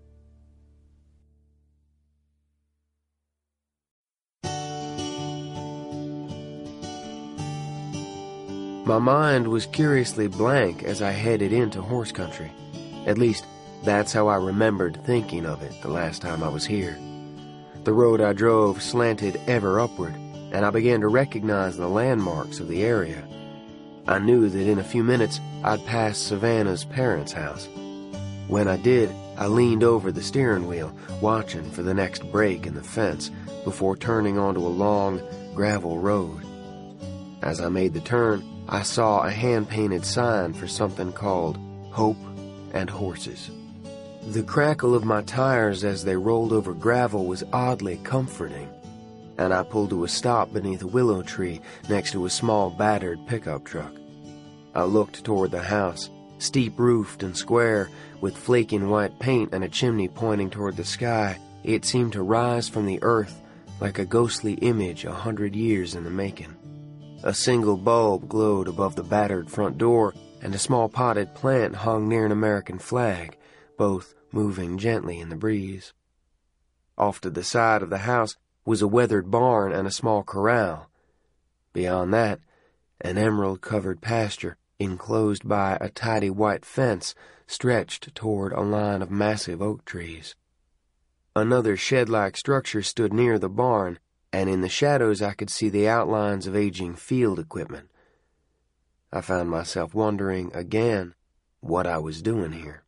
My mind was curiously blank as I headed into horse country. At least, that's how I remembered thinking of it the last time I was here. The road I drove slanted ever upward, and I began to recognize the landmarks of the area. I knew that in a few minutes I'd pass Savannah's parents' house. When I did, I leaned over the steering wheel, watching for the next break in the fence before turning onto a long, gravel road. As I made the turn, I saw a hand-painted sign for something called Hope and Horses. The crackle of my tires as they rolled over gravel was oddly comforting, and I pulled to a stop beneath a willow tree next to a small battered pickup truck. I looked toward the house, steep-roofed and square, with flaking white paint and a chimney pointing toward the sky. It seemed to rise from the earth like a ghostly image a hundred years in the making. A single bulb glowed above the battered front door, and a small potted plant hung near an American flag, both moving gently in the breeze. Off to the side of the house was a weathered barn and a small corral. Beyond that, an emerald-covered pasture enclosed by a tidy white fence stretched toward a line of massive oak trees. Another shed-like structure stood near the barn, and in the shadows I could see the outlines of aging field equipment. I found myself wondering again what I was doing here.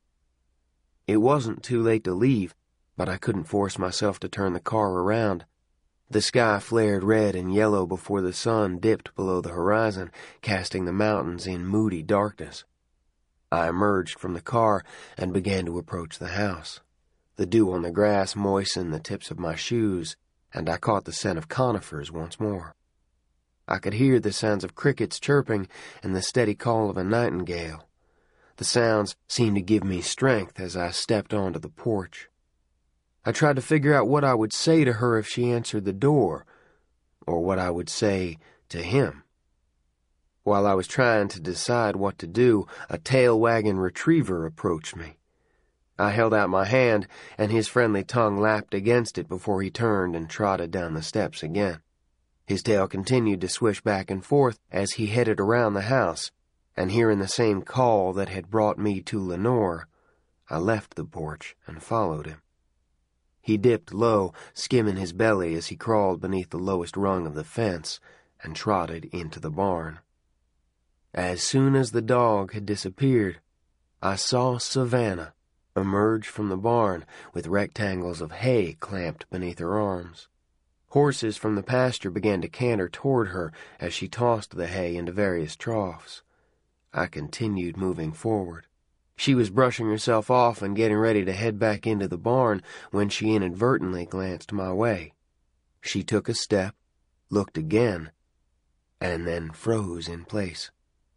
It wasn't too late to leave, but I couldn't force myself to turn the car around. The sky flared red and yellow before the sun dipped below the horizon, casting the mountains in moody darkness. I emerged from the car and began to approach the house. The dew on the grass moistened the tips of my shoes, and I caught the scent of conifers once more. I could hear the sounds of crickets chirping and the steady call of a nightingale. The sounds seemed to give me strength as I stepped onto the porch. I tried to figure out what I would say to her if she answered the door, or what I would say to him. While I was trying to decide what to do, a tail-wagging retriever approached me. I held out my hand, and his friendly tongue lapped against it before he turned and trotted down the steps again. His tail continued to swish back and forth as he headed around the house, and hearing the same call that had brought me to Lenore, I left the porch and followed him. He dipped low, skimming his belly as he crawled beneath the lowest rung of the fence and trotted into the barn. As soon as the dog had disappeared, I saw Savannah emerge from the barn with rectangles of hay clamped beneath her arms. Horses from the pasture began to canter toward her as she tossed the hay into various troughs. I continued moving forward. She was brushing herself off and getting ready to head back into the barn when she inadvertently glanced my way. She took a step, looked again, and then froze in place.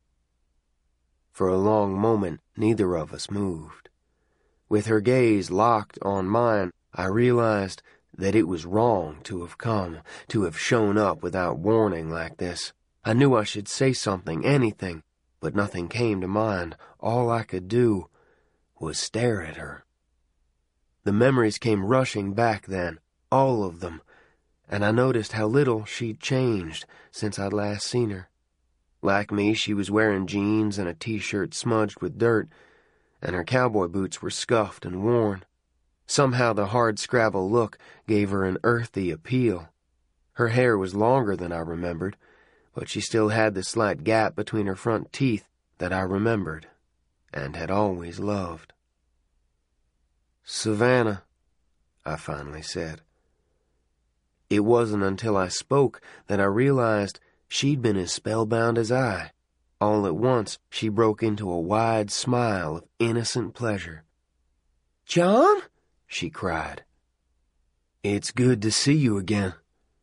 For a long moment, neither of us moved. With her gaze locked on mine, I realized that it was wrong to have come, to have shown up without warning like this. I knew I should say something, anything, but nothing came to mind. All I could do was stare at her. The memories came rushing back then, all of them, and I noticed how little she'd changed since I'd last seen her. Like me, she was wearing jeans and a t-shirt smudged with dirt, and her cowboy boots were scuffed and worn. Somehow the hard-scrabble look gave her an earthy appeal. Her hair was longer than I remembered, but she still had the slight gap between her front teeth that I remembered and had always loved. "Savannah," I finally said. It wasn't until I spoke that I realized she'd been as spellbound as I. All at once, she broke into a wide smile of innocent pleasure. "John?" she cried. "It's good to see you again."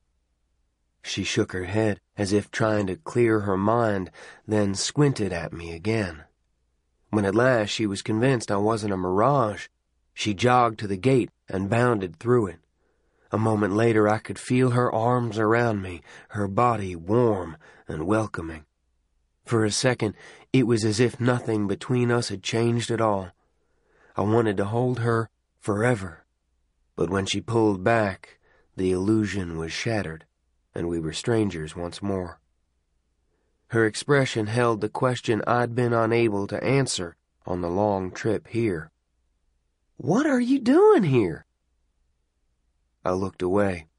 She shook her head as if trying to clear her mind, then squinted at me again. When at last she was convinced I wasn't a mirage, she jogged to the gate and bounded through it. A moment later I could feel her arms around me, her body warm and welcoming. For a second, it was as if nothing between us had changed at all. I wanted to hold her forever. But when she pulled back, the illusion was shattered, and we were strangers once more. Her expression held the question I'd been unable to answer on the long trip here. "What are you doing here?" I looked away.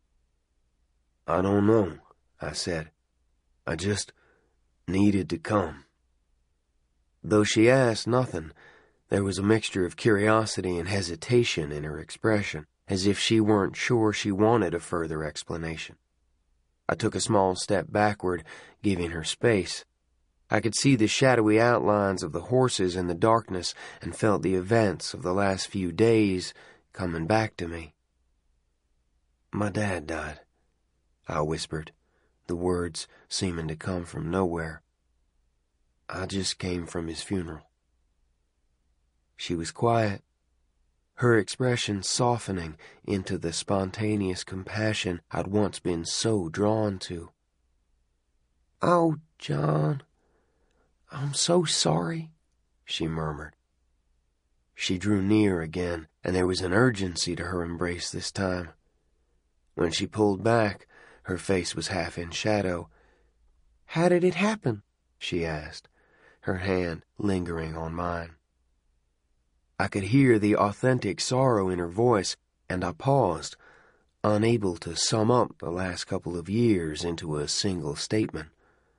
"I don't know," I said. "I just needed to come." Though she asked nothing, there was a mixture of curiosity and hesitation in her expression, as if she weren't sure she wanted a further explanation. I took a small step backward, giving her space. I could see the shadowy outlines of the horses in the darkness and felt the events of the last few days coming back to me. "My dad died," I whispered, the words seeming to come from nowhere. "I just came from his funeral." She was quiet, her expression softening into the spontaneous compassion I'd once been so drawn to. "Oh, John, I'm so sorry," she murmured. She drew near again, and there was an urgency to her embrace this time. When she pulled back, her face was half in shadow. "How did it happen?" she asked, her hand lingering on mine. I could hear the authentic sorrow in her voice, and I paused, unable to sum up the last couple of years into a single statement.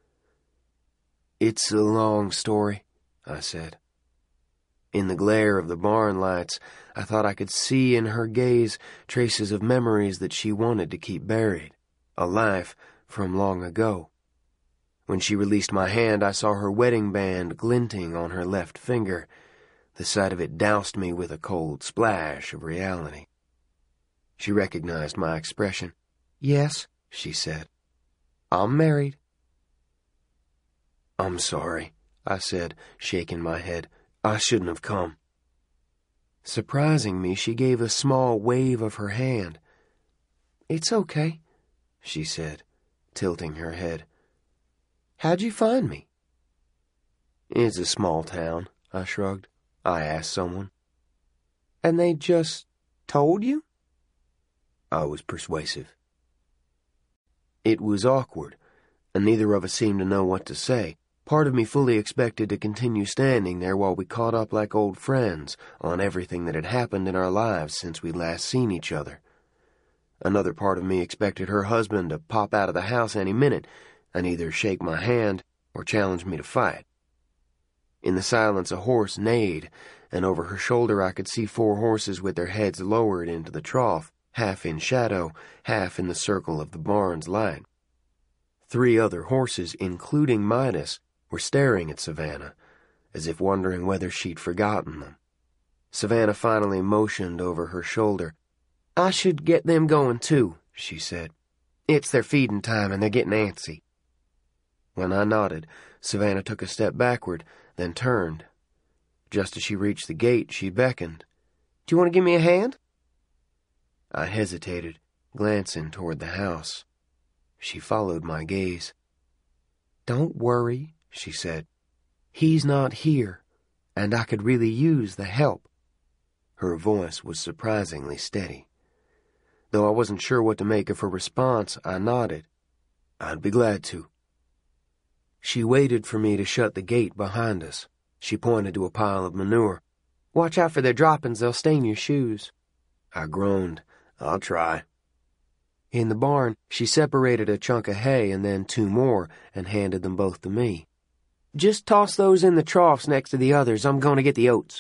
"It's a long story," I said. In the glare of the barn lights, I thought I could see in her gaze traces of memories that she wanted to keep buried, a life from long ago. When she released my hand, I saw her wedding band glinting on her left finger. The sight of it doused me with a cold splash of reality. She recognized my expression. "Yes," she said. "I'm married." "I'm sorry," I said, shaking my head. "I shouldn't have come." Surprising me, she gave a small wave of her hand. "It's okay," she said, tilting her head. "How'd you find me?" "It's a small town," I shrugged. "I asked someone." "And they just told you?" I was persuasive. It was awkward, and neither of us seemed to know what to say. Part of me fully expected to continue standing there while we caught up like old friends on everything that had happened in our lives since we'd last seen each other. Another part of me expected her husband to pop out of the house any minute and either shake my hand or challenge me to fight. In the silence, a horse neighed, and over her shoulder I could see four horses with their heads lowered into the trough, half in shadow, half in the circle of the barn's light. Three other horses, including Midas, were staring at Savannah, as if wondering whether she'd forgotten them. Savannah finally motioned over her shoulder. "I should get them going, too," she said. "It's their feeding time, and they're getting antsy." When I nodded, Savannah took a step backward, then turned. Just as she reached the gate, she beckoned. "Do you want to give me a hand?" I hesitated, glancing toward the house. She followed my gaze. "Don't worry," she said. "He's not here, and I could really use the help." Her voice was surprisingly steady. Though I wasn't sure what to make of her response, I nodded. "I'd be glad to." She waited for me to shut the gate behind us. She pointed to a pile of manure. "Watch out for their droppings, they'll stain your shoes." I groaned. "I'll try." In the barn, she separated a chunk of hay and then two more and handed them both to me. "Just toss those in the troughs next to the others. I'm going to get the oats."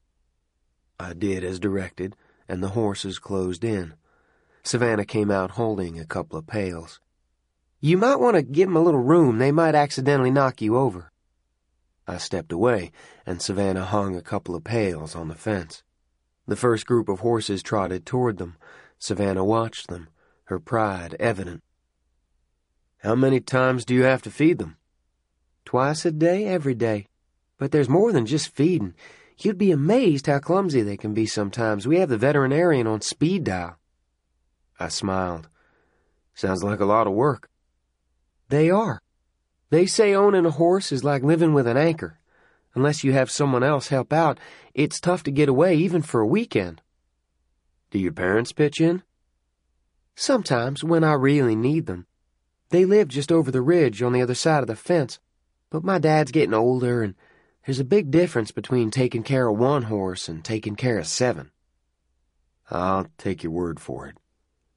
I did as directed, and the horses closed in. Savannah came out holding a couple of pails. "You might want to give them a little room. They might accidentally knock you over." I stepped away, and Savannah hung a couple of pails on the fence. The first group of horses trotted toward them. Savannah watched them, her pride evident. "How many times do you have to feed them?" "Twice a day, every day. But there's more than just feeding. You'd be amazed how clumsy they can be sometimes. We have the veterinarian on speed dial." I smiled. "Sounds like a lot of work." "They are. They say owning a horse is like living with an anchor. Unless you have someone else help out, it's tough to get away even for a weekend." "Do your parents pitch in?" "Sometimes, when I really need them. They live just over the ridge on the other side of the fence. But my dad's getting older, and there's a big difference between taking care of one horse and taking care of seven." "I'll take your word for it."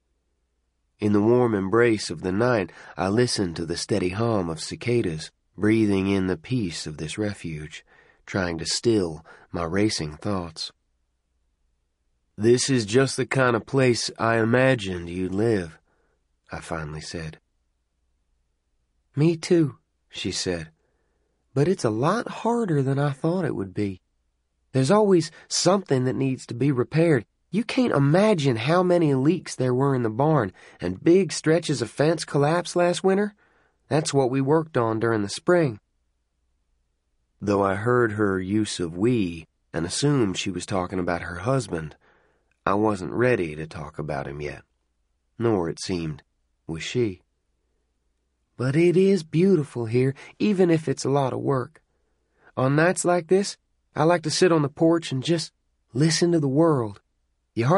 In the warm embrace of the night, I listened to the steady hum of cicadas, breathing in the peace of this refuge, trying to still my racing thoughts. "This is just the kind of place I imagined you'd live," I finally said. "Me too," she said. "But it's a lot harder than I thought it would be. There's always something that needs to be repaired. You can't imagine how many leaks there were in the barn, and big stretches of fence collapsed last winter. That's what we worked on during the spring." Though I heard her use of we and assumed she was talking about her husband, I wasn't ready to talk about him yet. Nor, it seemed, was she. "But it is beautiful here, even if it's a lot of work. On nights like this, I like to sit on the porch and just listen to the world. You hardly